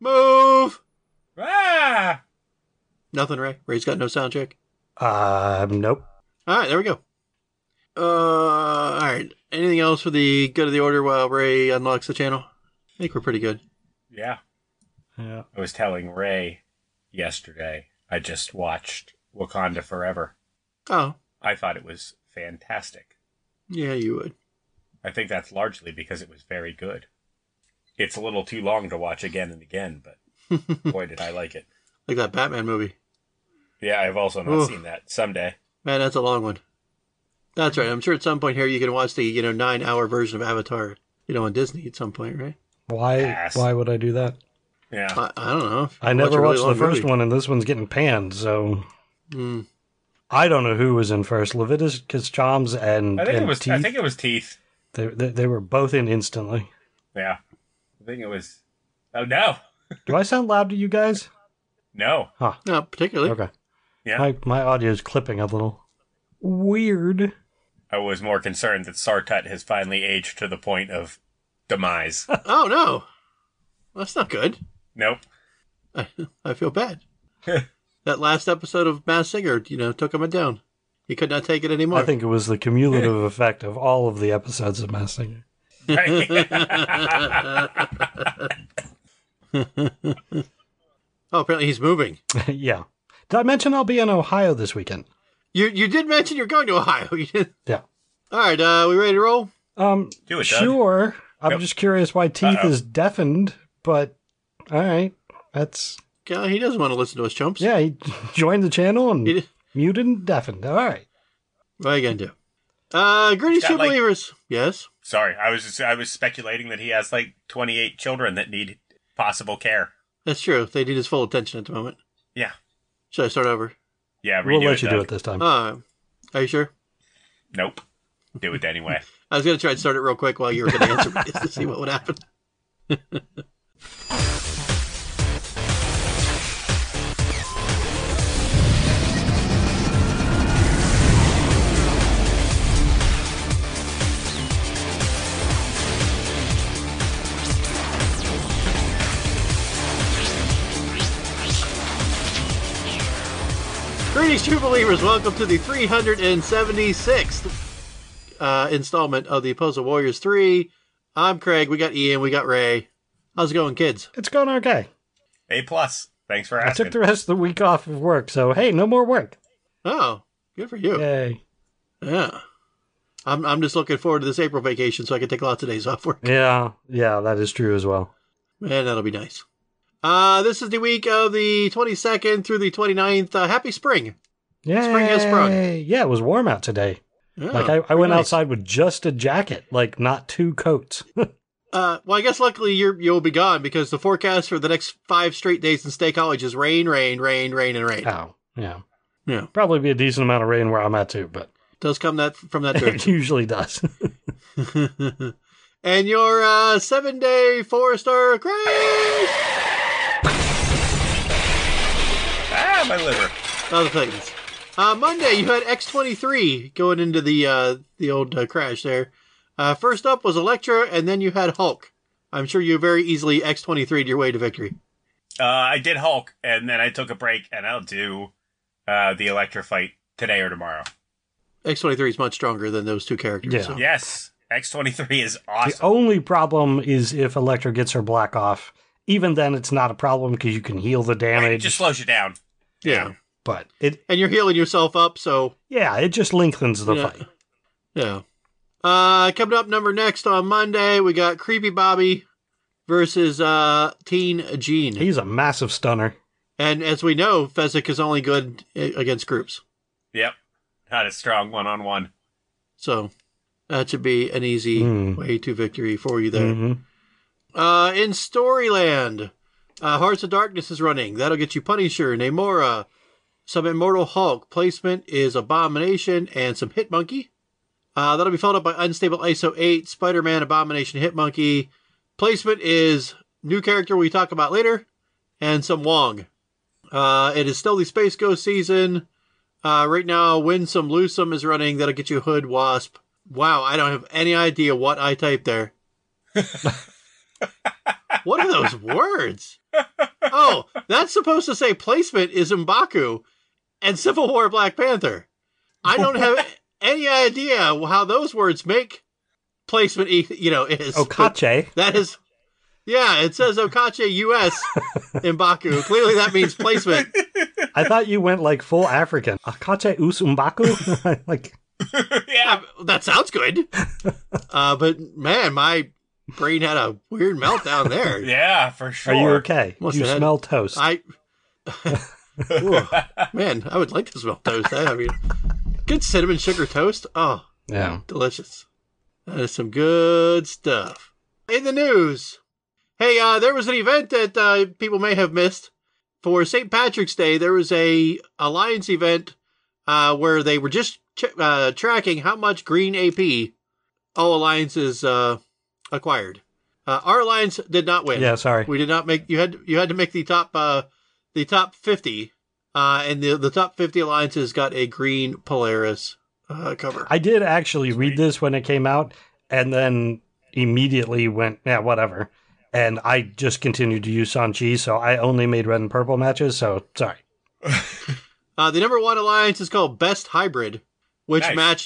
Move! Ah! Nothing, Ray? Ray's got no sound check? Nope. Alright, there we go. Alright. Anything else for the good of the order while Ray unlocks the channel? I think we're pretty good. Yeah. Yeah. I was telling Ray yesterday, I just watched Wakanda Forever. Oh. I thought it was fantastic. Yeah, you would. I think that's largely because it was very good. It's a little too long to watch again and again, but boy, did I like it. Like that Batman movie. Yeah, I've also not seen that. Someday. Man, that's a long one. That's right. I'm sure at some point here you can watch the 9-hour version of Avatar, on Disney at some point, right? Why would I do that? Yeah. I don't know. I never watched the first one, and this one's getting panned, so... I don't know who was in first. Leviticus Choms and Teeth. I think it was Teeth. They were both in instantly. Yeah. I think it was... Oh, no! Do I sound loud to you guys? No. Huh. Not particularly. Okay. Yeah. My audio's clipping a little. Weird. I was more concerned that Sartut has finally aged to the point of demise. Oh, no. That's not good. Nope. I feel bad. That last episode of Masked Singer, took him down. He could not take it anymore. I think it was the cumulative effect of all of the episodes of Masked Singer. Oh, apparently he's moving. Yeah. Did I mention I'll be in Ohio this weekend? You did mention you're going to Ohio. You did. Yeah. All right, we ready to roll? Do it, Doug. Sure. I'm Yep. just curious why Teeth is deafened, but all right. That's... He doesn't want to listen to us chumps. Yeah, he joined the channel and He did. muted and deafened. All right. What are you going to do? Greetings, Got, true like- believers. Yes? Sorry, I was speculating that he has 28 children that need possible care. That's true. They need his full attention at the moment. Yeah. Should I start over? Yeah, We'll redo let you do Doug. it this time. Are you sure? Nope. Do it anyway. I was going to try and start it real quick while you were going to answer just to see what would happen. Greetings, true believers. Welcome to the 376th installment of the Puzzle Warriors 3. I'm Craig. We got Ian. We got Ray. How's it going, kids? It's going okay. A+. Thanks for I asking. took the rest of the week off of work, so hey, no more work. Oh, good for you. Yay. Yeah. I'm just looking forward to this April vacation so I can take lots of days off work. Yeah, that is true as well. Man, that'll be nice. This is the week of the 22nd through the 29th. Happy spring. Yay. Spring has sprung. Yeah, it was warm out today. Yeah, I went nice. outside with just a jacket, not 2 coats. Well, I guess luckily you'll be gone because the forecast for the next 5 straight days in State College is rain, rain, rain, rain, and rain. Oh, yeah. Yeah. Probably be a decent amount of rain where I'm at too, but Does come from that it direction. usually does. And your 7-day 4-star Craig! Ah, my liver. Other things. Monday, you had X-23 going into the old crash there. First up was Elektra, and then you had Hulk. I'm sure you very easily X-23'd your way to victory. I did Hulk, and then I took a break, and I'll do the Elektra fight today or tomorrow. X-23 is much stronger than those two characters. Yeah. So. Yes, X-23 is The awesome. only problem is if Elektra gets her black off. Even then, it's not a problem because you can heal the It damage. just slows you down. Yeah. But And you're healing yourself up, so... it just lengthens the Yeah. fight. Yeah. Coming up next on Monday, we got Creepy Bobby versus Teen Gene. He's a massive stunner. And as we know, Fezzik is only good against groups. Yep. Not a strong one-on-one. So that should be an easy way to victory for you there. Mhm. In Storyland, Hearts of Darkness is running. That'll get you Punisher, Namora, some Immortal Hulk. Placement is Abomination and some Hitmonkey. That'll be followed up by Unstable ISO 8, Spider-Man, Abomination, Hitmonkey. Placement is new character we talk about later, and some Wong. It is still the Space Ghost season. Right now, Win Some, Lose Some is running. That'll get you Hood, Wasp. Wow, I don't have any idea what I typed there. What are those words? Oh, that's supposed to say placement is M'Baku and Civil War Black Panther. I don't have any idea how those words make placement, is. Okache. That is, yeah, it says Okache US M'Baku. Clearly that means placement. I thought you went like full African. Akache Usumbaku? Like, Yeah. That sounds good. But man, my brain had a weird meltdown there. Yeah, for sure. are you okay? Must You have had- smell toast. Ooh, man, I would like to smell toast. I mean, good cinnamon sugar toast. Oh, Yeah. delicious. That is some good stuff. In the news, hey, there was an event that people may have missed. For St. Patrick's Day, there was a Alliance event where they were just tracking how much green AP all alliances acquired. Our alliance did not win. Yeah, sorry. We did not make. You had to make the top 50, and the top 50 alliances got a green Polaris cover. I did actually read this when it came out, and then immediately went, yeah, whatever. And I just continued to use Sanchi, so I only made red and purple matches, so sorry. The number one alliance is called Best Hybrid, which Nice. matched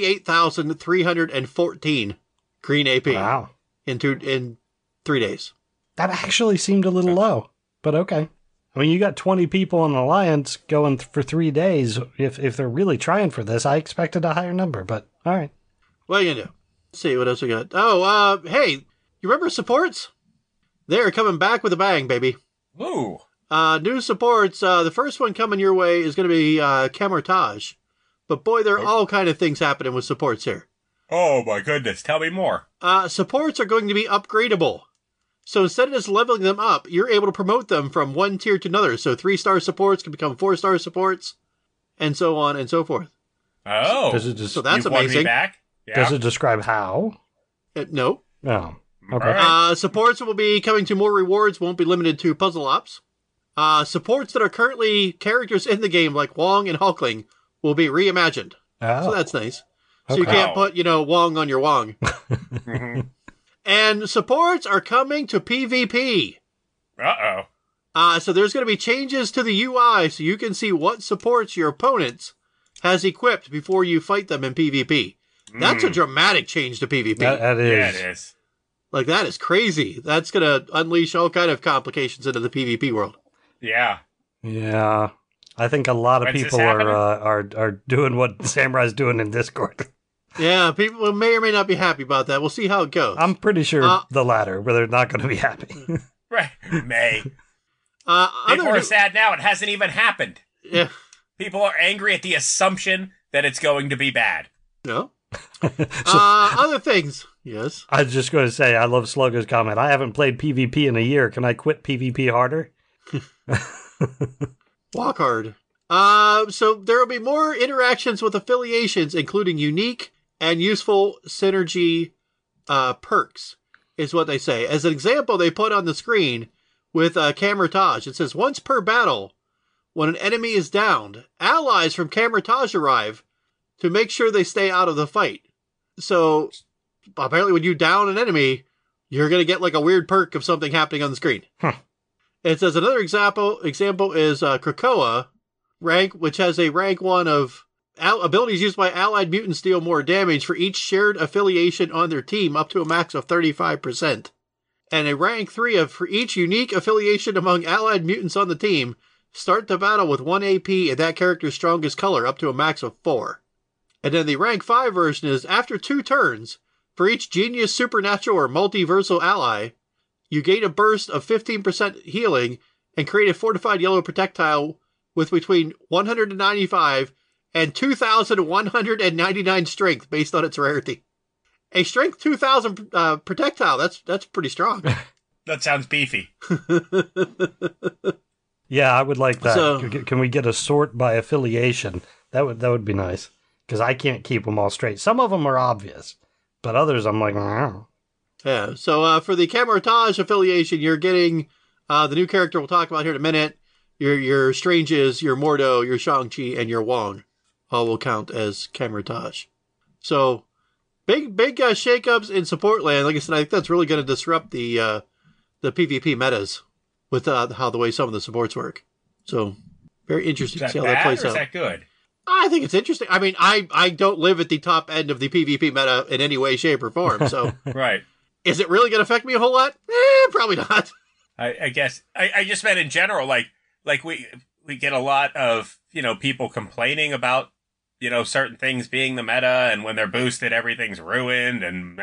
38,314 green AP Wow. in 3 days. That actually seemed a little low, but okay. I mean, you got 20 people in an alliance going for 3 days. If they're really trying for this, I expected a higher number, but all right. What are you gonna do? Let's see what else we got. Oh, hey, you remember supports? They're coming back with a bang, baby. Ooh. New supports. The first one coming your way is going to be Camertage. But boy, there are all kind of things happening with supports here. Oh my goodness. Tell me more. Supports are going to be upgradable. So instead of just leveling them up, you're able to promote them from one tier to another. So 3-star supports can become 4-star supports, and so on and so forth. Oh. Does it just, So that's you want me amazing. back? Yeah. does it describe how? No. Oh, All okay. right. Supports will be coming to more rewards, won't be limited to puzzle ops. Supports that are currently characters in the game, like Wong and Hulkling, will be reimagined. Oh, So that's nice. So you Okay. can't put, Wong on your Wong. Mhm. And supports are coming to PvP. Uh-oh. So there's going to be changes to the UI so you can see what supports your opponents has equipped before you fight them in PvP. That's a dramatic change to PvP. that Yeah, is. it is. Like, that is crazy. That's going to unleash all kind of complications into the PvP world. Yeah. Yeah. I think a lot of When's this people happening? are doing what Samurai's doing in Discord. Yeah, people may or may not be happy about that. We'll see how it goes. I'm pretty sure Uh, the latter, where they're not going to be happy. Right. May. People Other are sad now. It hasn't even happened. yeah, People are angry at the assumption that it's going to be bad. no. Other things, yes. I was just going to say, I love Slugger's comment. I haven't played PvP in a year. Can I quit PvP harder? Walk hard. So there will be more interactions with affiliations, including unique and useful synergy perks, is what they say. As an example, they put on the screen with Camertage. It says, once per battle, when an enemy is downed, allies from Camertage arrive to make sure they stay out of the fight. So apparently when you down an enemy, you're going to get like a weird perk of something happening on the screen. Huh. It says another example is Krakoa rank, which has a rank 1 of abilities used by allied mutants deal more damage for each shared affiliation on their team up to a max of 35%. And a rank 3 of for each unique affiliation among allied mutants on the team, start the battle with 1 AP and that character's strongest color up to a max of 4. And then the rank 5 version is after 2 turns, for each genius, supernatural, or multiversal ally, you gain a burst of 15% healing and create a fortified yellow projectile with between 195 and 2,199 strength based on its rarity. A strength 2,000 projectile, that's pretty strong. That sounds beefy. Yeah, I would like that. So- Can we get a sort by affiliation? That would be nice. Because I can't keep them all straight. Some of them are obvious, but others I'm like, oh. Yeah, so for the Camertage affiliation, you're getting the new character we'll talk about here in a minute. Your Stranges, your Mordo, your Shang-Chi, and your Wong all will count as Camertage. So big shakeups in support land. Like I said, I think that's really going to disrupt the the PvP metas with how the way some of the supports work. So very interesting to see how that plays or out. Is that good? I think it's interesting. I mean, I don't live at the top end of the PvP meta in any way, shape, or form. So Right. is it really going to affect me a whole lot? Probably not. I guess I just meant in general, like we get a lot of, people complaining about, certain things being the meta, and when they're boosted, everything's ruined, and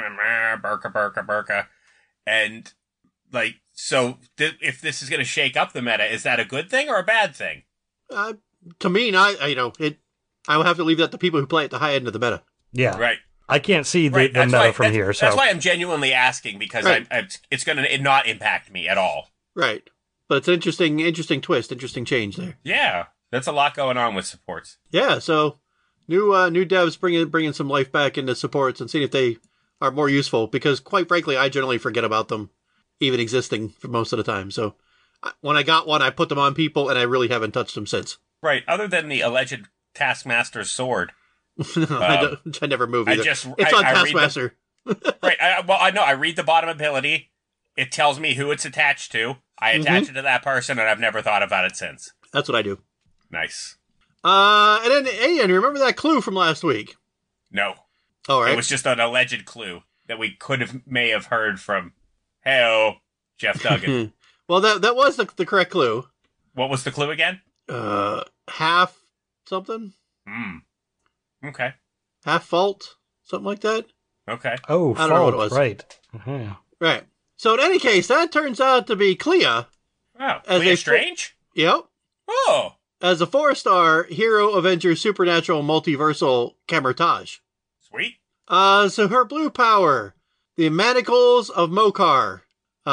burka. And, so if this is going to shake up the meta, is that a good thing or a bad thing? To me, I will have to leave that to people who play at the high end of the meta. Yeah. Right. I can't see the meta from here. So that's why I'm genuinely asking, because right. It's going to not impact me at all. Right. But it's an interesting twist, interesting change there. Yeah. That's a lot going on with supports. Yeah, so new devs bringing some life back into supports and seeing if they are more useful, because quite frankly, I generally forget about them even existing for most of the time. So when I got one, I put them on people, and I really haven't touched them since. Right. Other than the alleged Taskmaster's sword. I never move either. It's on Taskmaster. Right. I know. I read the bottom ability. It tells me who it's attached to. I attach it to that person, and I've never thought about it since. That's what I do. Nice. And then, Ian, remember that clue from last week? No. All right. It was just an alleged clue that we may have heard from, Jeff Duggan. Well, that was the correct clue. What was the clue again? Half something? Okay. Half fault? Something like that? Okay. Oh, I don't know what it was. Right. Uh-huh. Right. So in any case, that turns out to be Clea. Oh, Clea Strange? Yep. Oh. As a 4-star Hero Avenger Supernatural Multiversal Camertage. Sweet. So her blue power, the Manacles of Mokar,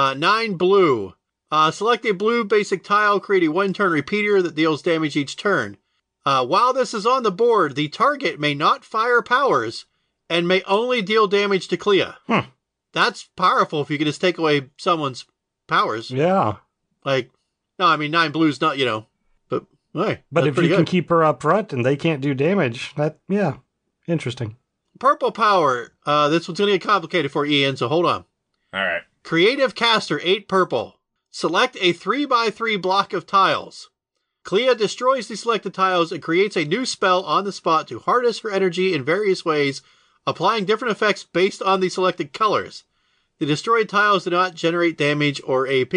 9 blue. Select a blue basic tile, create a 1-turn repeater that deals damage each turn. While this is on the board, the target may not fire powers and may only deal damage to Clea. That's powerful if you can just take away someone's powers. Yeah. No, I mean, 9 blue's not, but hey. But if you good. can keep her up front and they can't do damage, interesting. Purple power. This one's going to get complicated for Ian, so hold on. All right. Creative Caster, 8 purple. Select a 3x3 block of tiles. Clea destroys the selected tiles and creates a new spell on the spot to harness her energy in various ways, applying different effects based on the selected colors. The destroyed tiles do not generate damage or AP.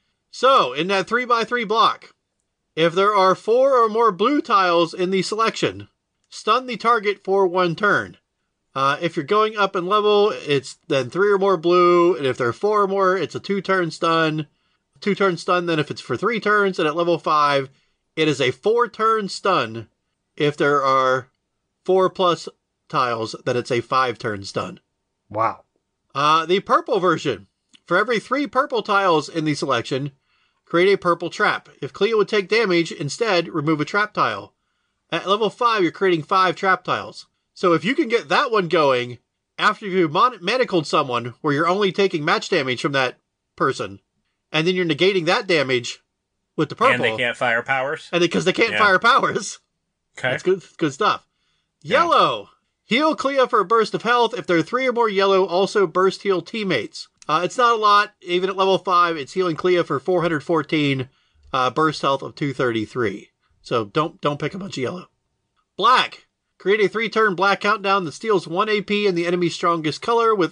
So, in that 3x3 block, if there are 4 or more blue tiles in the selection, stun the target for 1 turn. If you're going up in level, it's then 3 or more blue, and if there are 4 or more, it's a 2-turn stun. 2-turn stun then if it's for 3 turns, and at level 5, it is a 4-turn stun. If there are 4 plus tiles, then it's a 5-turn stun. Wow. The purple version. For every 3 purple tiles in the selection, create a purple trap. If Clea would take damage, instead, remove a trap tile. At level 5, you're creating 5 trap tiles. So if you can get that one going after you've manacled someone where you're only taking match damage from that person, and then you're negating that damage with the purple. And they can't fire powers? And because they can't fire powers. Okay. That's good stuff. Yellow. Heal Clea for a burst of health. If there are 3 or more yellow, also burst heal teammates. It's not a lot. Even at level 5, it's healing Clea for 414, burst health of 233. So don't pick a bunch of yellow. Black. Create a 3-turn black countdown that steals 1 AP in the enemy's strongest color with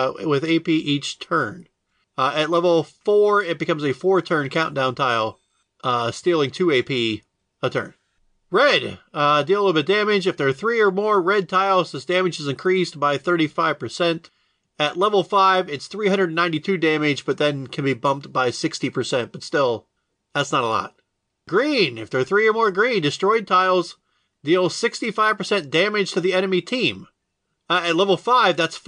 AP each turn. At level 4, it becomes a 4-turn countdown tile, stealing 2 AP a turn. Red. Deal a little bit of damage. If there are 3 or more red tiles, this damage is increased by 35%. At level 5, it's 392 damage, but then can be bumped by 60%. But still, that's not a lot. Green. If there are 3 or more green, destroyed tiles deal 65% damage to the enemy team. At level 5, that's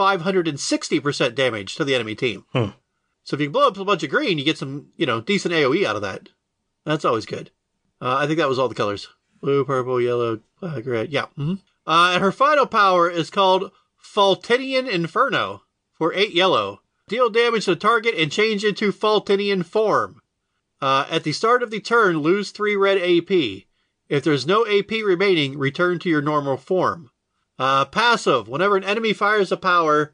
560% damage to the enemy team. So if you can blow up a bunch of green, you get some, decent AoE out of that. That's always good. I think that was all the colors. Blue, purple, yellow, black, red. Yeah. And her final power is called Faltinian Inferno for 8 yellow. Deal damage to the target and change into Faltinian form. At the start of the turn, lose 3 red AP. If there's no AP remaining, return to your normal form. Passive. Whenever an enemy fires a power,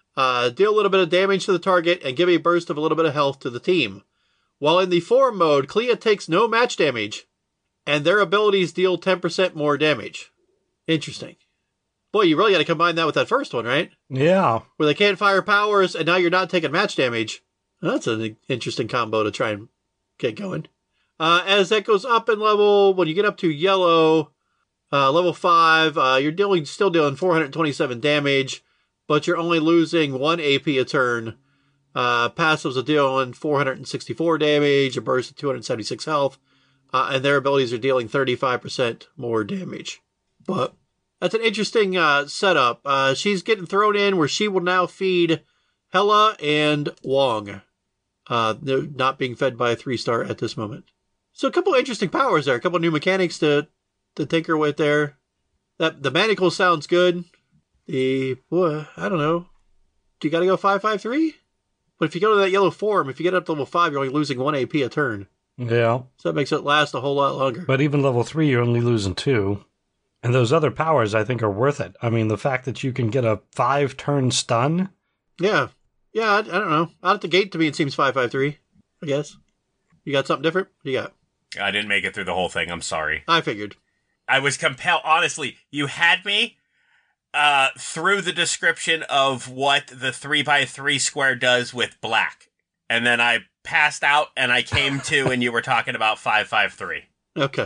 Deal a little bit of damage to the target and give a burst of a little bit of health to the team. While in the form mode, Clea takes no match damage, and their abilities deal 10% more damage. Interesting. Boy, you really got to combine that with that first one, right? Yeah. Where they can't fire powers, and now you're not taking match damage. That's an interesting combo to try and get going. As that goes up in level, when you get up to yellow, level 5, you're still dealing 427 damage, but you're only losing 1 AP a turn. Passives are dealing 464 damage, a burst of 276 health, and their abilities are dealing 35% more damage. But that's an interesting setup. She's getting thrown in where she will now feed Hela and Wong. They're not being fed by a 3-star at this moment. So a couple of interesting powers there. A couple of new mechanics to tinker with there. The manacle sounds good. I don't know. Do you got to go 5-5-3? But if you go to that yellow form, if you get up to level 5, you're only losing 1 AP a turn. Yeah. So that makes it last a whole lot longer. But even level 3, you're only losing 2. And those other powers, I think, are worth it. I mean, the fact that you can get a 5-turn stun. Yeah. Yeah, I don't know. Out at the gate, to me, it seems 5-5-3, I guess. You got something different? What do you got? I didn't make it through the whole thing. I'm sorry. I figured. I was compelled. Honestly, you had me through the description of what the 3x3 square does with black. And then I passed out and I came to and you were talking about 5-5-3. Okay.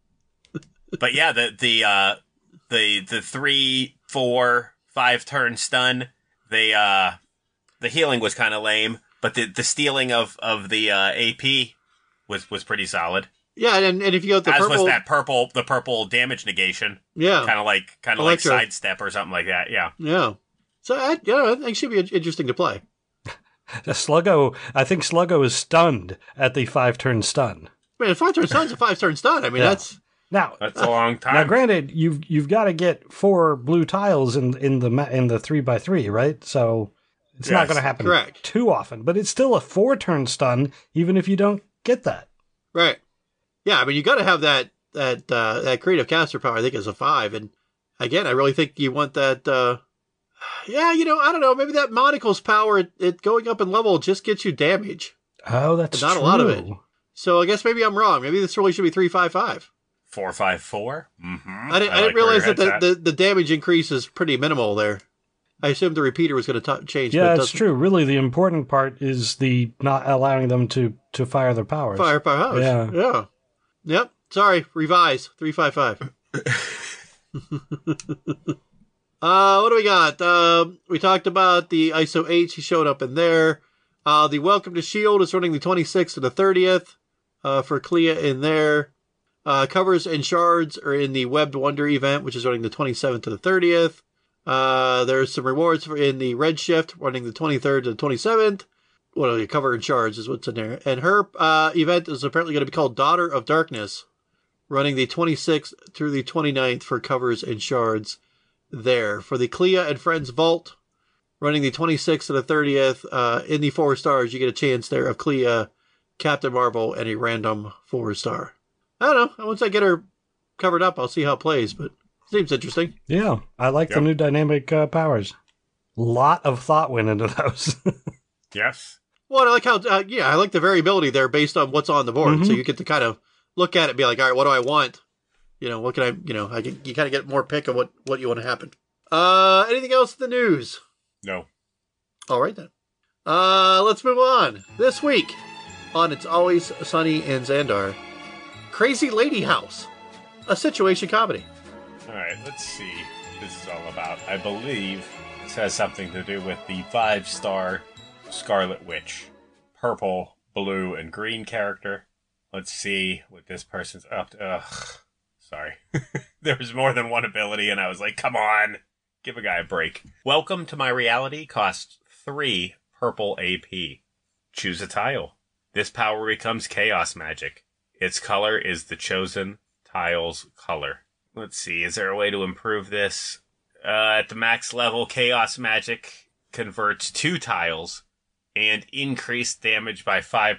But yeah, the 3, 4, 5 turn stun, the healing was kind of lame, but the stealing of the AP was pretty solid. Yeah, and if you go with the as purple, was that the purple damage negation. Yeah, kind of like sidestep or something like that. Yeah, yeah. So I think it should be interesting to play. Sluggo, I think Sluggo is stunned at the 5-turn stun. Man, a 5-turn stun's a 5-turn stun. I mean, that's a long time. Now, granted, you've got to get 4 blue tiles in the 3x3, right? So it's not going to happen too often, but it's still a 4-turn stun, even if you don't get that. Right. Yeah, I mean, you got to have that creative caster power. I think is a 5, and again, I really think you want that. Yeah, I don't know. Maybe that monocle's power, it going up in level just gets you damage. Oh, that's not true. A lot of it. So I guess maybe I'm wrong. Maybe this really should be 3-5-5. 4-5-4. Mm-hmm. I didn't realize that the damage increase is pretty minimal there. I assumed the repeater was going to change. Yeah, it's true. Really, the important part is the not allowing them to fire their powers. Fire powers. Yeah. Yep. Sorry. Revise. 3-5-5. What do we got? We talked about the ISO 8. She showed up in there. The Welcome to S.H.I.E.L.D. is running the 26th to the 30th for Clea in there. Covers and Shards are in the Webbed Wonder event, which is running the 27th to the 30th. There's some rewards in the Red Shift running the 23rd to the 27th. Cover and Shards is what's in there. And her event is apparently going to be called Daughter of Darkness, running the 26th through the 29th for Covers and Shards there. For the Clea and Friends Vault, running the 26th to the 30th, in the 4 stars, you get a chance there of Clea, Captain Marvel, and a random 4-star. I don't know. Once I get her covered up, I'll see how it plays, but seems interesting. Yeah, I like the new dynamic powers. Lot of thought went into those. Yes. Well, I like how, I like the variability there based on what's on the board. Mm-hmm. So you get to kind of look at it and be like, all right, what do I want? What can I, you kind of get more pick of what you want to happen. Anything else in the news? No. All right, then. Let's move on. This week on It's Always Sunny in Xandar, Crazy Lady House, a situation comedy. All right, let's see what this is all about. I believe this has something to do with the 5-star Scarlet Witch. Purple, blue, and green character. Let's see what this person's up to. Ugh. Sorry. There was more than one ability, and I was like, come on. Give a guy a break. Welcome to my reality costs 3 purple AP. Choose a tile. This power becomes chaos magic. Its color is the chosen tile's color. Let's see, is there a way to improve this? At the max level, chaos magic converts 2 tiles and increased damage by 5%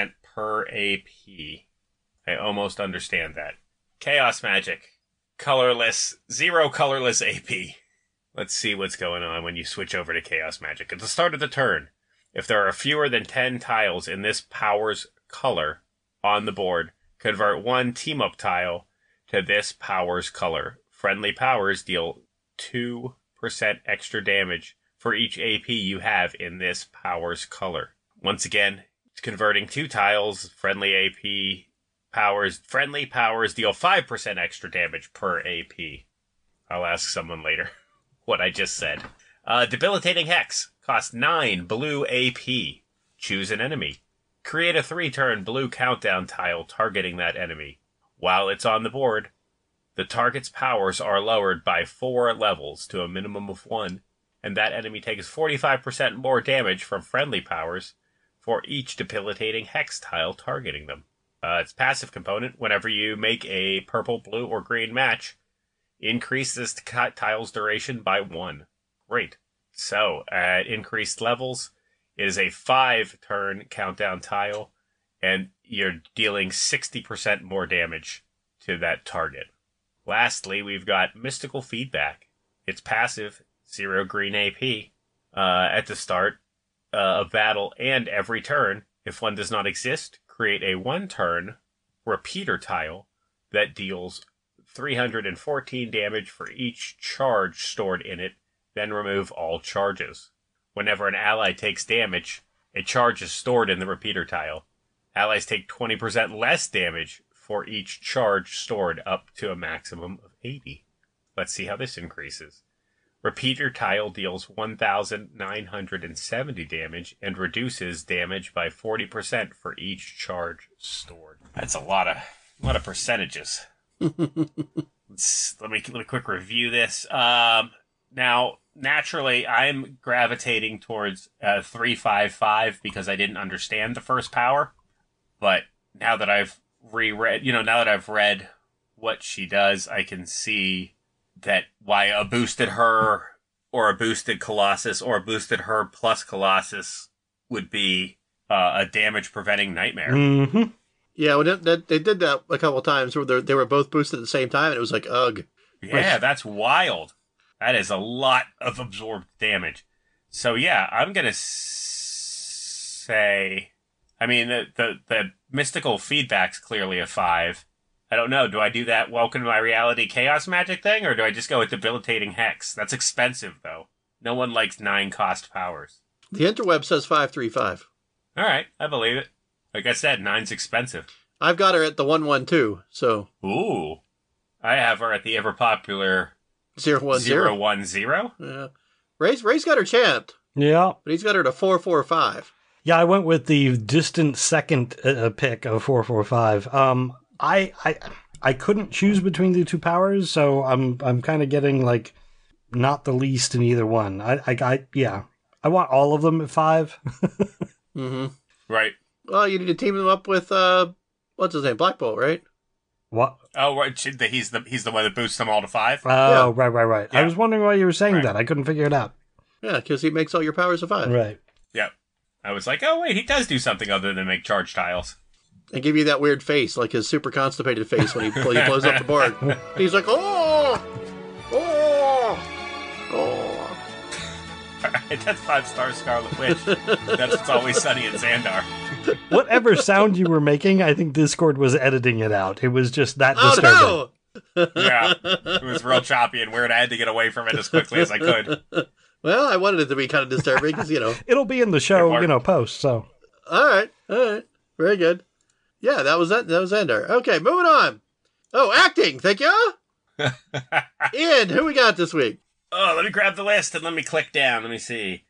per AP. I almost understand that. Chaos magic. Colorless. 0 colorless AP. Let's see what's going on when you switch over to Chaos Magic. At the start of the turn, if there are fewer than 10 tiles in this power's color on the board, convert one team-up tile to this power's color. Friendly powers deal 2% extra damage for each AP you have in this power's color. Once again, it's converting 2 tiles. Friendly powers deal 5% extra damage per AP. I'll ask someone later what I just said. Debilitating Hex costs 9 blue AP. Choose an enemy. Create a 3-turn blue countdown tile targeting that enemy. While it's on the board, the target's powers are lowered by 4 levels to a minimum of 1, and that enemy takes 45% more damage from friendly powers for each debilitating Hex tile targeting them. Its passive component, whenever you make a purple, blue, or green match, increase this tile's duration by 1. Great. So, at increased levels, it is a 5-turn countdown tile, and you're dealing 60% more damage to that target. Lastly, we've got Mystical Feedback. It's passive, 0 green AP. At the start of battle and every turn, if one does not exist, create a 1-turn repeater tile that deals 314 damage for each charge stored in it, then remove all charges. Whenever an ally takes damage, a charge is stored in the repeater tile. Allies take 20% less damage for each charge stored up to a maximum of 80. Let's see how this increases. Repeater tile deals 1,970 damage and reduces damage by 40% for each charge stored. That's a lot of percentages. Let me quick review this. Now, naturally, I'm gravitating towards 355 because I didn't understand the first power. But now that I've read what she does, I can see that why a boosted her or a boosted Colossus or a boosted her plus Colossus would be a damage preventing nightmare. Mm-hmm. Yeah, they did that a couple times where they were both boosted at the same time, and it was like, ugh. Yeah, that's wild. That is a lot of absorbed damage. So yeah, I'm gonna say, I mean, the mystical feedback's clearly a 5. I don't know. Do I do that Welcome to My Reality Chaos Magic thing, or do I just go with Debilitating Hex? That's expensive, though. No one likes 9-cost powers. The interweb says 535. All right, I believe it. Like I said, 9's expensive. I've got her at the 112, so. Ooh. I have her at the ever-popular 010. 010? Yeah. Ray's got her champed. Yeah. But he's got her to 445. Yeah, I went with the distant second pick of 445. I couldn't choose between the two powers, so I'm kind of getting like not the least in either one. I want all of them at 5. Mm-hmm. Right. Well, you need to team them up with what's his name, Black Bolt, right? What? Oh, right. He's the one that boosts them all to 5. Oh, yeah. Right. Yeah. I was wondering why you were saying that. I couldn't figure it out. Yeah, because he makes all your powers a 5. Right. Yep. I was like, oh wait, he does do something other than make charge tiles. And give you that weird face, like his super constipated face when he blows up the board. He's like, oh! Alright, that's 5-star Scarlet Witch. That's It's Always Sunny in Xandar. Whatever sound you were making, I think Discord was editing it out. It was just that disturbing. Oh, no! Yeah, it was real choppy and weird. I had to get away from it as quickly as I could. Well, I wanted it to be kind of disturbing because, It'll be in the show, post, so. All right. Very good. Yeah, that was Xandar. Okay, moving on. Oh, acting. Thank you. Ian, who we got this week? Oh, let me grab the list and let me click down. Let me see.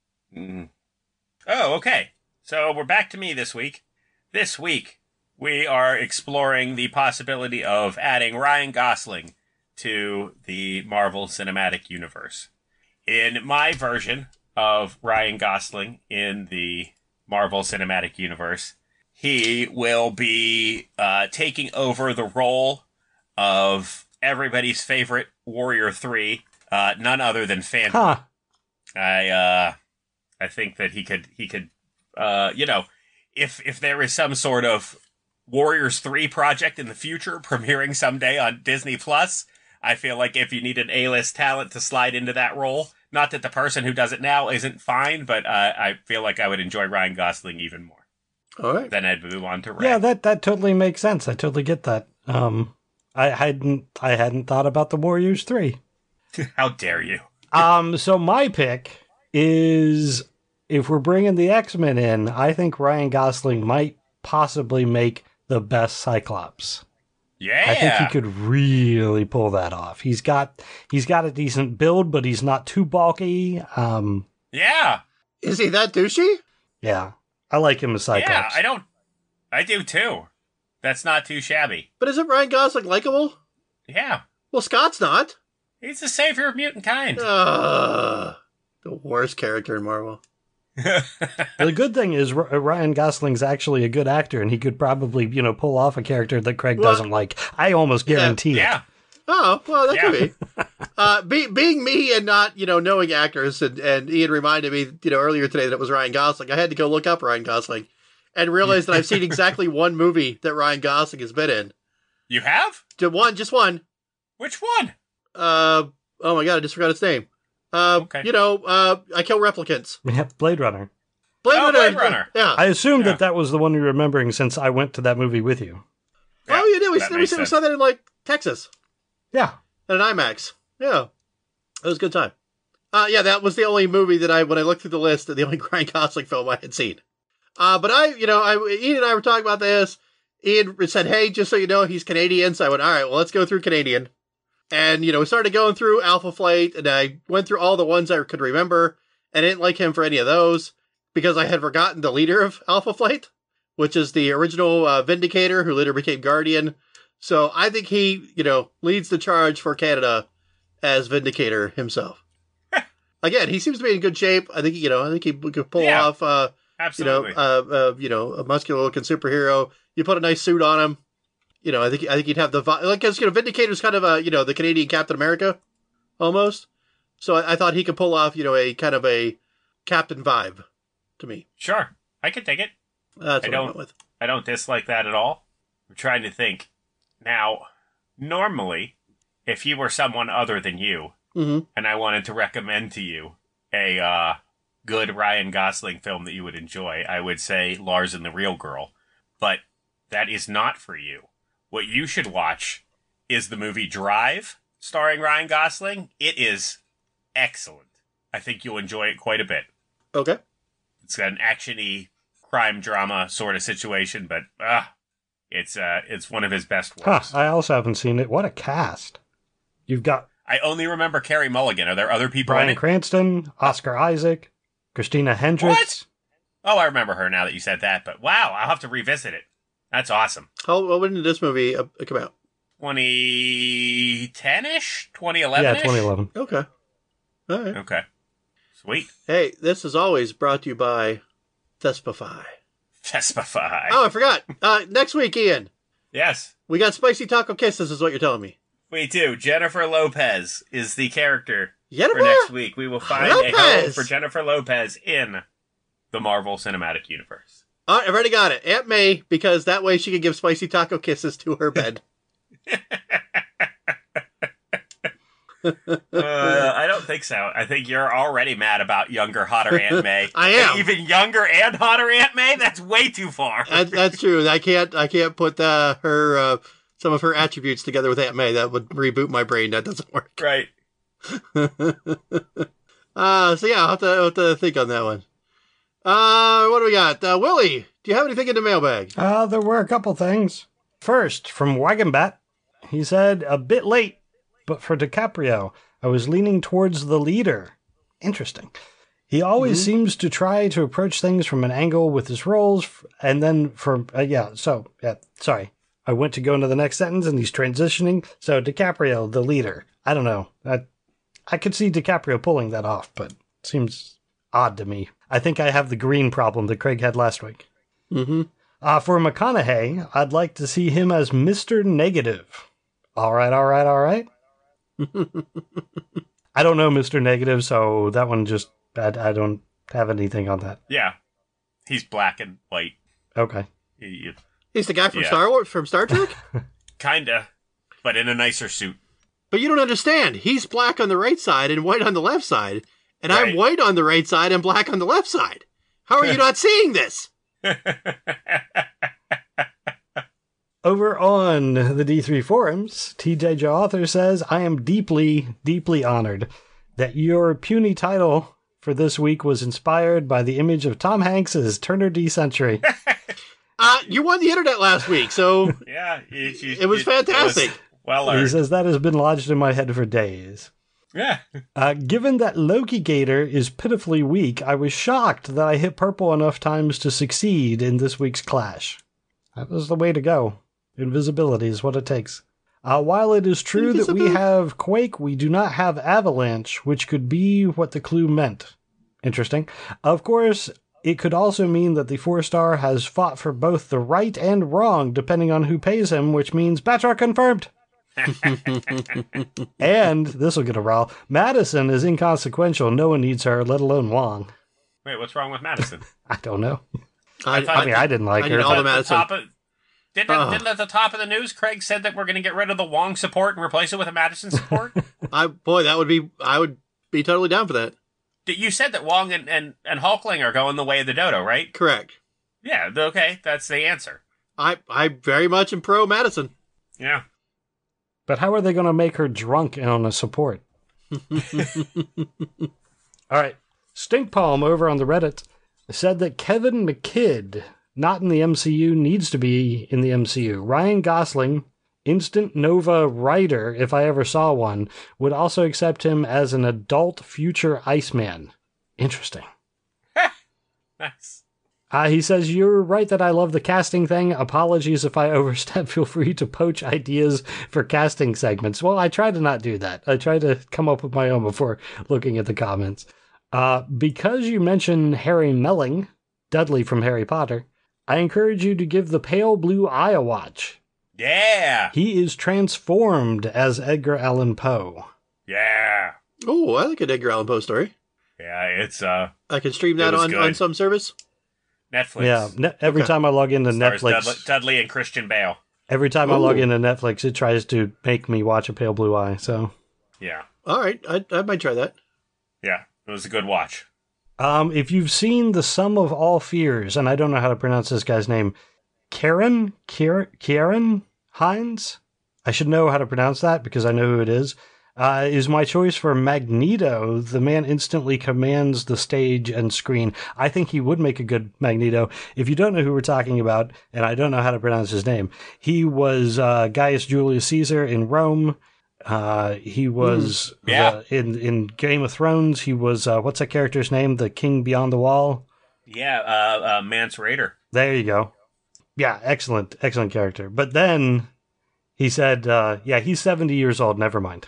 Oh, okay. So we're back to me this week. This week, we are exploring the possibility of adding Ryan Gosling to the Marvel Cinematic Universe. In my version of Ryan Gosling in the Marvel Cinematic Universe, he will be taking over the role of everybody's favorite Warrior 3, none other than Phantom. Huh. I think that he could if there is some sort of Warriors 3 project in the future premiering someday on Disney Plus, I feel like if you need an A-list talent to slide into that role, not that the person who does it now isn't fine, but I feel like I would enjoy Ryan Gosling even more. All right. Then I'd move on to Ray. Yeah, that totally makes sense. I totally get that. I hadn't thought about the Warriors 3. How dare you? So my pick is, if we're bringing the X-Men in, I think Ryan Gosling might possibly make the best Cyclops. Yeah. I think he could really pull that off. He's got a decent build, but he's not too bulky. Yeah. Is he that douchey? Yeah. I like him as Cyclops. Yeah, I do too. That's not too shabby. But isn't Ryan Gosling likable? Yeah. Well, Scott's not. He's the savior of mutant kind. The worst character in Marvel. The good thing is Ryan Gosling's actually a good actor, and he could probably, pull off a character that Craig doesn't like. I almost guarantee it. Yeah. Oh, well, that could be. Being me and not, knowing actors, and Ian reminded me, earlier today that it was Ryan Gosling. I had to go look up Ryan Gosling and realize that I've seen exactly one movie that Ryan Gosling has been in. You have? Just one. Which one? Oh my God, I just forgot its name. Okay. I Kill Replicants. Yeah, Blade Runner. Blade Runner. Yeah. I assumed that was the one you're remembering since I went to that movie with you. Yeah, oh, you did. that We makes saw that in, Texas. Yeah. At an IMAX. Yeah. It was a good time. That was the only movie that when I looked through the list, the only Ryan Gosling film I had seen. But Ian and I were talking about this. Ian said, hey, just so you know, he's Canadian. So I went, all right, well, let's go through Canadian. And, we started going through Alpha Flight, and I went through all the ones I could remember, and I didn't like him for any of those, because I had forgotten the leader of Alpha Flight, which is the original Vindicator, who later became Guardian. So I think he, leads the charge for Canada as Vindicator himself. Again, he seems to be in good shape. I think he could pull off, absolutely. A muscular-looking superhero. You put a nice suit on him. I think he'd have the because Vindicator's kind of the Canadian Captain America, almost. So I thought he could pull off a kind of a Captain vibe, to me. Sure, I could take it. That's what I went with. I don't dislike that at all. I'm trying to think. Now, normally, if you were someone other than you, and I wanted to recommend to you a good Ryan Gosling film that you would enjoy, I would say Lars and the Real Girl. But that is not for you. What you should watch is the movie Drive, starring Ryan Gosling. It is excellent. I think you'll enjoy it quite a bit. Okay. It's got an action-y crime drama sort of situation, but it's one of his best works. I also haven't seen it. What a cast. You've got I only remember Carey Mulligan. Are there other people in Bryan it? Cranston, Oscar Isaac, Christina Hendricks. What? Oh, I remember her now that you said that, but wow, I'll have to revisit it. That's awesome. When did this movie come out? 2010-ish? 2011-ish? Yeah, 2011. Okay. All right. Okay. Sweet. Hey, this is always brought to you by Thespify. Thespify. Oh, I forgot. Next week, Ian, Yes, we got Spicy Taco Kisses, is what you're telling me. we do. Jennifer Lopez is the character Jennifer? for next week. We will find a home Lopez! for Jennifer Lopez in the Marvel Cinematic Universe. All right, I've already got it. Aunt May, because that way she can give Spicy Taco Kisses to her bed. I don't think so. I think you're already mad about younger, hotter Aunt May. I am. Even younger and hotter Aunt May? That's way too far. That's true. I can't put her some of her attributes together with Aunt May. That would reboot my brain. That doesn't work. Right. So yeah, I'll have to think on that one. What do we got? Willie, do you have anything in the mailbag? There were a couple things. First, from Wagonbat, he said, a bit late, but for DiCaprio, I was leaning towards the leader. Interesting. He always seems to try to approach things from an angle with his roles, and then sorry. I went to go into the next sentence, and he's transitioning. So DiCaprio, the leader. I don't know. I could see DiCaprio pulling that off, but it seems odd to me. I think I have the green problem that Craig had last week. Mm-hmm. For McConaughey, I'd like to see him as Mr. Negative. All right. I don't know Mr. Negative, so that one just, I don't have anything on that. Yeah. He's black and white. Okay. He's the guy from Star Wars, from Star Trek? Kinda. But in a nicer suit. But you don't understand. He's black on the right side and white on the left side. And I'm Right. white on the right side and black on the left side. How are you not seeing this? Over on the D3 forums, TJJ Author says, I am deeply, deeply honored that your puny title for this week was inspired by the image of Tom Hanks's Turner D Century. You won the internet last week, so Yeah, it was fantastic. Well He earned. says that has been lodged in my head for days. Yeah. Given that Loki Gator is pitifully weak, I was shocked that I hit purple enough times to succeed in this week's clash. That was the way to go. Invisibility is what it takes. While it is true that we have Quake, we do not have Avalanche, which could be what the clue meant. Interesting. Of course, it could also mean that the 4-star has fought for both the right and wrong, depending on who pays him, which means Batra confirmed. And, this will get a rile, Madison is inconsequential. No one needs her, let alone Wong. Wait, what's wrong with Madison? I don't know. I I didn't like I her. need all but- the Madison. Didn't at the top of the news, Craig said that we're going to get rid of the Wong support and replace it with a Madison support? I would be totally down for that. You said that Wong and Hulkling are going the way of the dodo, right? Correct. Yeah, okay, that's the answer. I very much am pro Madison. Yeah. But how are they going to make her drunk and on a support? All right. Stink Palm over on the Reddit said that Kevin McKidd, not in the MCU, needs to be in the MCU. Ryan Gosling, instant Nova writer, if I ever saw one, would also accept him as an adult future Iceman. Interesting. Nice. He says, you're right that I love the casting thing. Apologies if I overstep. Feel free to poach ideas for casting segments. Well, I try to not do that. I try to come up with my own before looking at the comments. Because you mentioned Harry Melling, Dudley from Harry Potter, I encourage you to give the Pale Blue Eye a watch. Yeah. He is transformed as Edgar Allan Poe. Yeah. Oh, I like an Edgar Allan Poe story. Yeah, it's I can stream that was on good. some service. Netflix. Yeah, every time I log into Stars Netflix, Dudley and Christian Bale. every time I log Ooh. into Netflix, it tries to make me watch a Pale Blue Eye. So, Yeah. All right, I might try that. Yeah. It was a good watch. if you've seen The Sum of All Fears, and I don't know how to pronounce this guy's name, Kieran Hines, I should know how to pronounce that because I know who it is my choice for Magneto. The man instantly commands the stage and screen. I think he would make a good Magneto. If you don't know who we're talking about, and I don't know how to pronounce his name, he was Gaius Julius Caesar in Rome. He was in Game of Thrones. He was what's that character's name? The King Beyond the Wall. Yeah, Mance Raider. There you go. Yeah, excellent character. But then he said, he's 70 years old. Never mind.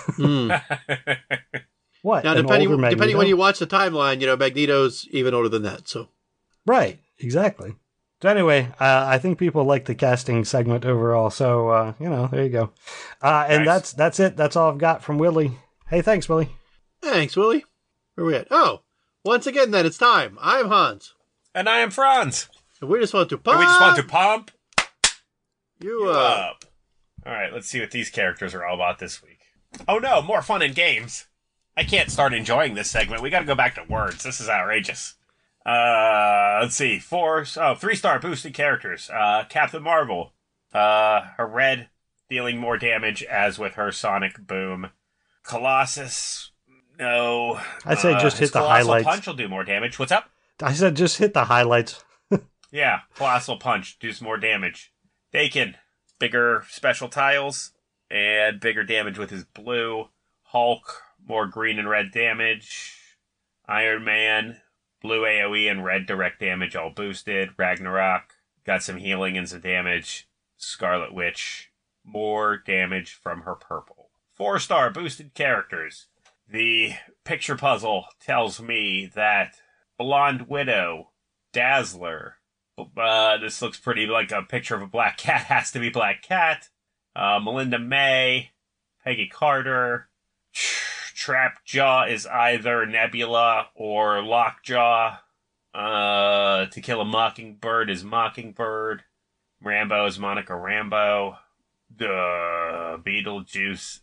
What? Now, an depending older Magneto? when you watch the timeline, Magneto's even older than that. So Right, exactly. So anyway, I think people like the casting segment overall. So, there you go. And Nice. that's it. That's all I've got from Willie. Hey, thanks, Willie. thanks, Willie. Where we at? Oh, once again, then it's time. I'm Hans. And I am Franz. And we just want to And pump we just want to pump you you up. up. All right, let's see what these characters are all about this week. Oh no, more fun and games. I can't start enjoying this segment. We got to go back to words. This is outrageous. Let's see. 3-star boosted characters. Captain Marvel. Her red dealing more damage as with her sonic boom. Colossus. No. I'd say just his hit the Colossal highlights. Punch will do more damage. What's up? I said just hit the highlights. Yeah, Colossal Punch does more damage. Dakin, bigger special tiles and bigger damage with his blue. Hulk, more green and red damage. Iron Man, blue AoE and red direct damage all boosted. Ragnarok, got some healing and some damage. Scarlet Witch, more damage from her purple. 4-star boosted characters. The picture puzzle tells me that Blonde Widow, Dazzler, this looks pretty like a picture of a black cat. Has to be Black Cat. Melinda May, Peggy Carter. Trap Jaw is either Nebula or Lockjaw. To Kill a Mockingbird is Mockingbird. Rambo is Monica Rambo. Beetlejuice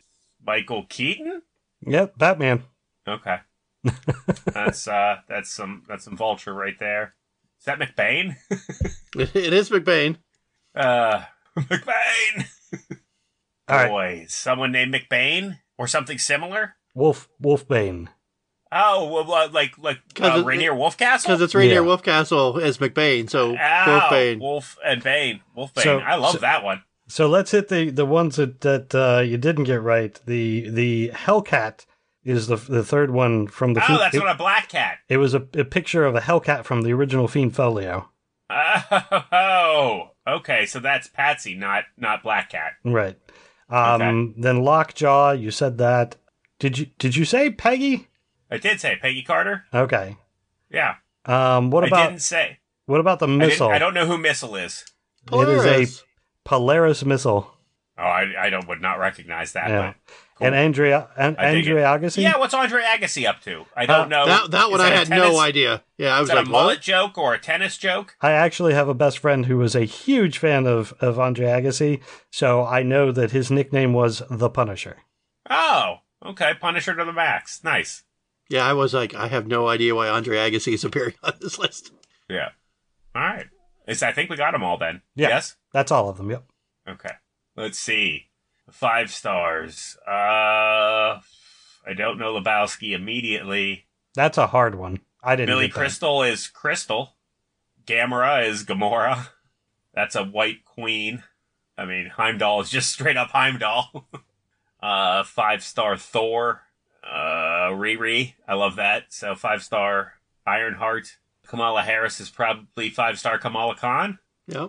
Michael Keaton? Yep, Batman. Okay. That's some Vulture right there. Is that McBain? It is McBain. McBain! All right. Boy, someone named McBain? Or something similar? Wolfbane. Oh, well, like Rainier Wolfcastle? Because it's Rainier Yeah. Wolfcastle as McBain, so Oh, Wolfbane. Wolf and Bane. Wolfbane. So- I love that one. So let's hit the ones that you didn't get right. The Hellcat is the third one from the. Oh, that's not a black cat. It was a picture of a Hellcat from the original Fiend Folio. Oh, okay. So that's Patsy, not Black Cat. Right. Okay. Then Lockjaw, you said that. Did you say Peggy? I did say Peggy Carter. Okay. Yeah. What I about didn't say. what about the missile? I don't know who Missile is. Polaris. It is a Polaris missile. Oh, I would not recognize that. Yeah. But cool. And Andre Agassi? Yeah, what's Andre Agassi up to? I don't know. That one Is I that a had tennis- no idea. Yeah, I Is was that like, a mullet what? joke or a tennis joke? I actually have a best friend who was a huge fan of Andre Agassi, so I know that his nickname was the Punisher. Oh, okay. Punisher to the max. Nice. Yeah, I was like, I have no idea why Andre Agassi is appearing on this list. Yeah. All right. I think we got them all then. Yeah. Yes? That's all of them, yep. Okay. Let's see. 5 stars. I don't know Lebowski immediately. That's a hard one. I didn't Billy get that. Crystal is Crystal. Gamera is Gamora. That's a white queen. I mean, Heimdall is just straight up Heimdall. 5-star Thor. Riri. I love that. So 5-star Ironheart. Kamala Harris is probably 5-star Kamala Khan. Yep.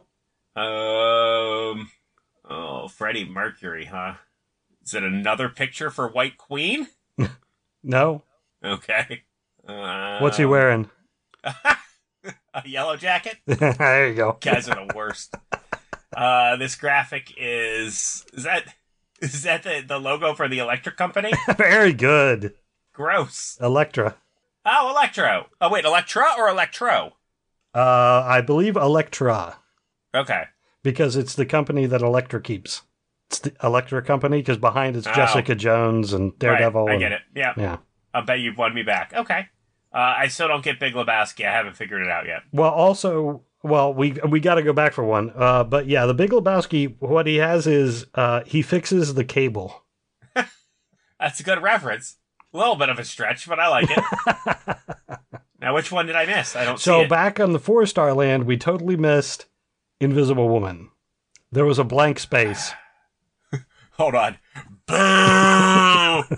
Freddie Mercury, huh? Is it another picture for White Queen? No? Okay. What's he wearing? A yellow jacket? There you go. Guys are the worst. This graphic is that the logo for the electric company? Very good. Gross. Electra. Oh, Electro. Oh, wait, Electra or Electro? I believe Electra, Okay. because it's the company that Electra keeps. It's the Electra company, because behind it's Oh. Jessica Jones and Daredevil. Right, I get it. Yeah. Yeah. I bet you've won me back. Okay. I still don't get Big Lebowski. I haven't figured it out yet. Well, also, we got to go back for one. But yeah, the Big Lebowski, what he has is he fixes the cable. That's a good reference. A little bit of a stretch, but I like it. Now, which one did I miss? I don't see So it. back on the 4-star land, we totally missed Invisible Woman. There was a blank space. Hold on. Boo!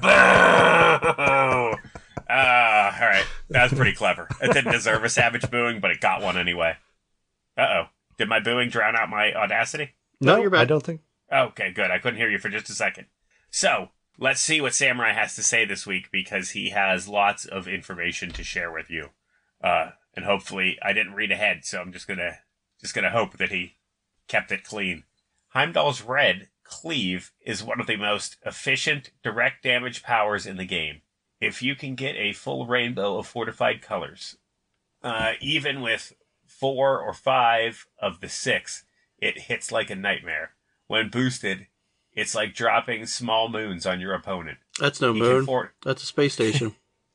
Boo! All right. That was pretty clever. It didn't deserve a savage booing, but it got one anyway. Uh-oh. Did my booing drown out my audacity? No, you're back. I don't think. Okay, good. I couldn't hear you for just a second. So, let's see what Samurai has to say this week, because he has lots of information to share with you. And hopefully, I didn't read ahead, so I'm just gonna hope that he kept it clean. Heimdall's Red, Cleave, is one of the most efficient direct damage powers in the game. If you can get a full rainbow of fortified colors, even with 4 or 5 of the 6, it hits like a nightmare. When boosted, it's like dropping small moons on your opponent. That's no He can moon. That's a space station.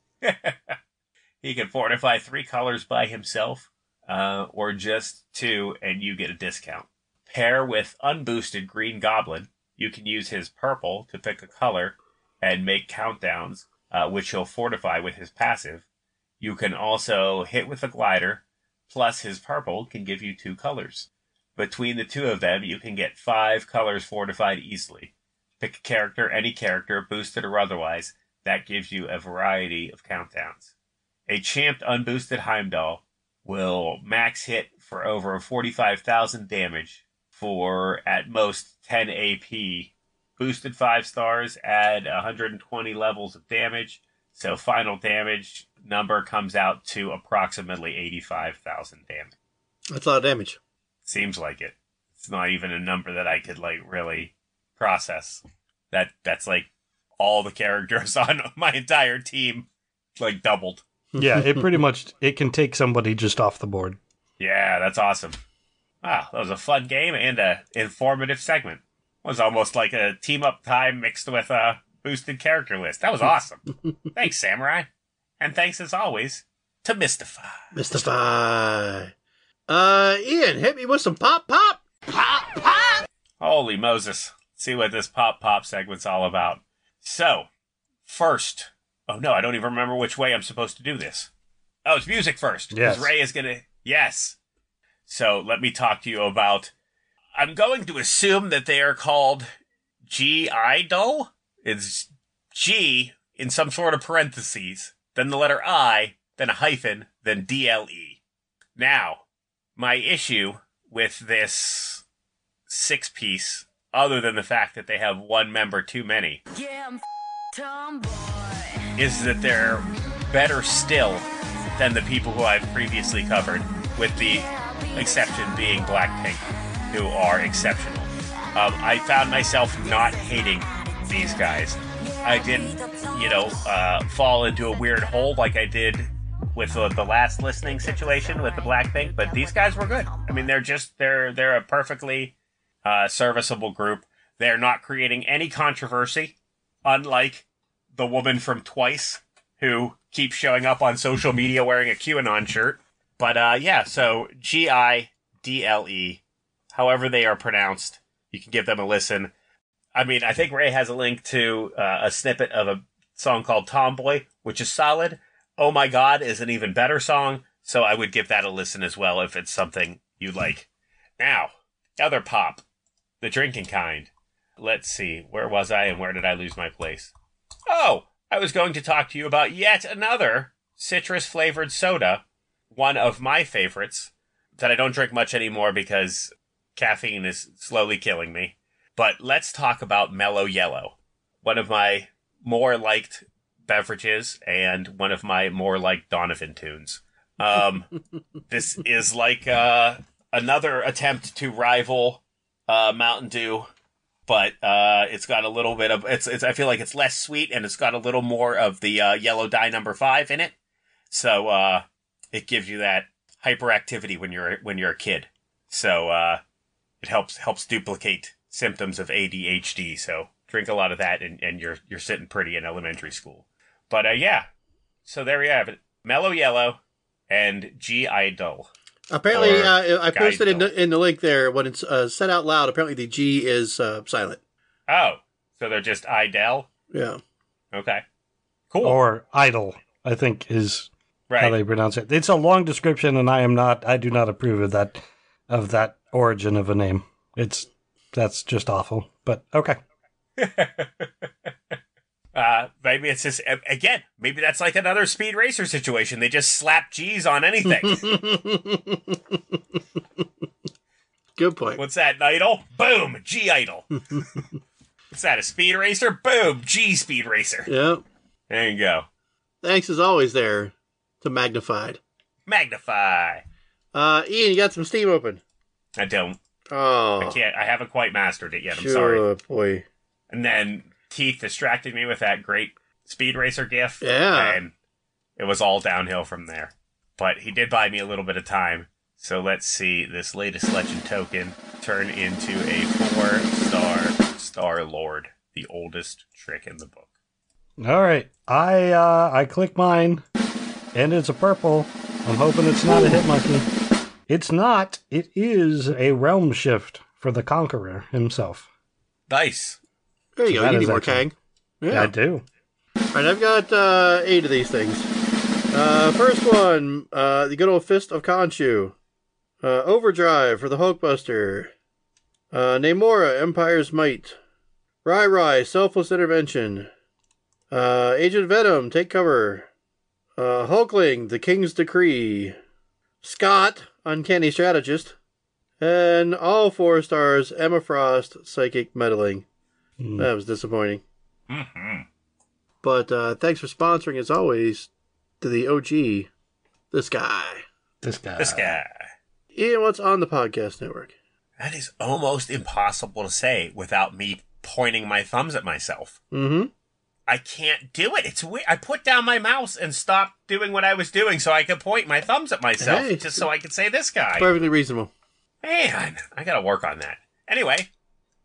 He can fortify 3 colors by himself, or just 2, and you get a discount. Pair with unboosted Green Goblin. You can use his purple to pick a color and make countdowns, which he'll fortify with his passive. You can also hit with a glider, plus his purple can give you 2 colors. Between the 2 of them, you can get 5 colors fortified easily. Pick a character, any character, boosted or otherwise. That gives you a variety of countdowns. A champed unboosted Heimdall will max hit for over 45,000 damage for at most 10 AP. Boosted 5 stars add 120 levels of damage, so final damage number comes out to approximately 85,000 damage. That's a lot of damage. Seems like it. It's not even a number that I could really process. That's like all the characters on my entire team doubled. Yeah, it pretty much it can take somebody just off the board. Yeah, that's awesome. Wow, that was a fun game and a informative segment. Was almost like a team-up time mixed with a boosted character list. That was awesome. Thanks, Samurai. And thanks, as always, to Mystify. Mystify. Ian, hit me with some pop. Holy Moses. Let's see what this pop segment's all about. So, first. Oh, no, I don't even remember which way I'm supposed to do this. Oh, it's music first. Yes. Because Ray is going to... Yes. So, let me talk to you about... I'm going to assume that they are called G-Idol. It's G in some sort of parentheses, then the letter I, then a hyphen, then D-L-E. Now, my issue with this 6-piece, other than the fact that they have one member too many, is that they're better still than the people who I've previously covered, with the exception being Blackpink, who are exceptional. I found myself not hating these guys. I didn't, fall into a weird hole like I did with the last listening situation with the Blackpink, but these guys were good. I mean, they're a perfectly serviceable group. They're not creating any controversy, unlike the woman from Twice, who keeps showing up on social media wearing a QAnon shirt. But so G-I-D-L-E, however they are pronounced, you can give them a listen. I mean, I think Ray has a link to a snippet of a song called Tomboy, which is solid. Oh My God is an even better song, so I would give that a listen as well if it's something you like. Now, other pop, the drinking kind. Let's see, where was I and where did I lose my place? Oh, I was going to talk to you about yet another citrus-flavored soda, one of my favorites, that I don't drink much anymore because caffeine is slowly killing me. But let's talk about Mellow Yellow, one of my more liked beverages and one of my more liked Donovan tunes. This is like another attempt to rival Mountain Dew, but it's got a little bit of it's. I feel like it's less sweet and it's got a little more of the yellow dye number 5 in it, so it gives you that hyperactivity when you're a kid. So it helps duplicate symptoms of ADHD. So drink a lot of that, and you're sitting pretty in elementary school. But so there you have it: Mellow Yellow and G-Idol. Apparently, I posted in the link there when it's said out loud. Apparently, the G is silent. Oh, so they're just Idol? Yeah. Okay. Cool. Or Idol, I think is right. How they pronounce it. It's a long description, and I do not approve of that origin of a name. That's just awful. But okay. Maybe it's just, again, maybe that's like another Speed Racer situation. They just slap G's on anything. Good point. What's that, Idol? Boom, G-Idol. What's that, a Speed Racer? Boom, G Speed Racer. Yep. There you go. Thanks as always there to Magnified. Magnify. Ian, you got some Steam open? I don't. Oh. I haven't quite mastered it yet. I'm sure, sorry. Boy. And then Keith distracted me with that great Speed Racer gif. Yeah. And it was all downhill from there. But he did buy me a little bit of time. So let's see this latest legend token turn into a 4-star Star-Lord, the oldest trick in the book. All right. I click mine, and it's a purple. I'm hoping it's not a Hitmonkey. It's not. It is a Realm Shift for the Conqueror himself. Nice. There you So go. You that need is more actually- Kang. Yeah. I do. All right, I've got 8 of these things. First one, the good old Fist of Khonshu. Overdrive for the Hulkbuster. Namora, Empire's Might. Rai, Selfless Intervention. Agent Venom, Take Cover. Hulkling, The King's Decree. Scott, Uncanny Strategist. And all 4 stars, Emma Frost, Psychic Meddling. That was disappointing. Mm-hmm. But thanks for sponsoring, as always, to the OG, this guy. This guy. Ian, what's on the podcast network? That is almost impossible to say without me pointing my thumbs at myself. Mm-hmm. I can't do it. It's weird. I put down my mouse and stopped doing what I was doing so I could point my thumbs at myself, Hey. just so I could say this guy. Perfectly reasonable. Man, I gotta work on that. Anyway,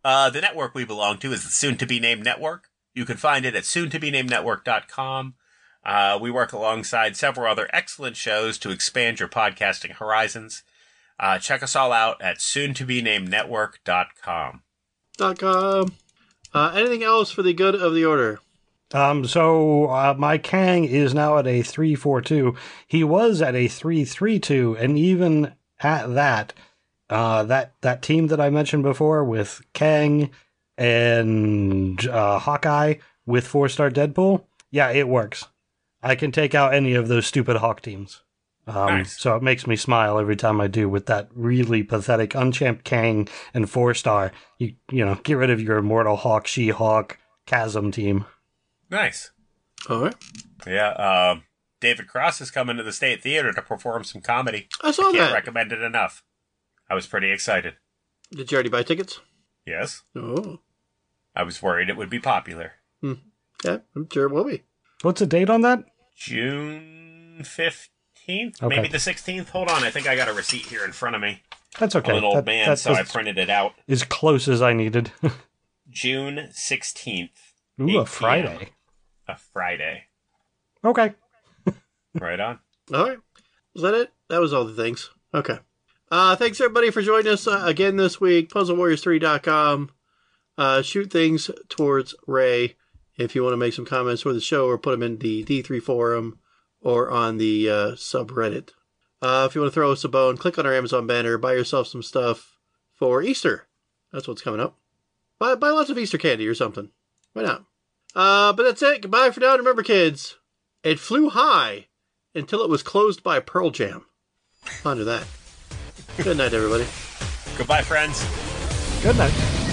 The network we belong to is the soon-to-be-named network. You can find it at soon-to-be-named-network.com. We work alongside several other excellent shows to expand your podcasting horizons. Check us all out at soon-to-be-named-network.com. Anything else for the good of the order? So my Kang is now at a 3.42. He was at a 3.32, and even at that, that team that I mentioned before with Kang and Hawkeye with 4-star Deadpool, yeah, it works. I can take out any of those stupid Hawk teams. Nice. So it makes me smile every time I do with that really pathetic Unchamped Kang and 4-star. You know, get rid of your Immortal Hawk, She-Hulk, Chasm team. Nice. All right. Yeah, David Cross is coming to the State Theater to perform some comedy. I saw Can't that. recommend it enough. I was pretty excited. Did you already buy tickets? Yes. Oh. I was worried it would be popular. Yeah, I'm sure it will be. What's the date on that? June 15th? Okay. Maybe the 16th? Hold on, I think I got a receipt here in front of me. That's okay. I'm an old man, that so I was printed it out. as close as I needed. June 16th. Ooh, 8 a Friday. p.m. A Friday. Okay. Right on. All right. Was that it? That was all the things. Okay. Thanks, everybody, for joining us again this week. PuzzleWarriors3.com. Shoot things towards Ray if you want to make some comments for the show or put them in the D3 forum or on the subreddit. If you want to throw us a bone, click on our Amazon banner, buy yourself some stuff for Easter. That's what's coming up. Buy lots of Easter candy or something. Why not? But that's it. Goodbye for now. And remember, kids, it flew high until it was closed by Pearl Jam. Ponder that. Good night, everybody. Goodbye, friends. Good night.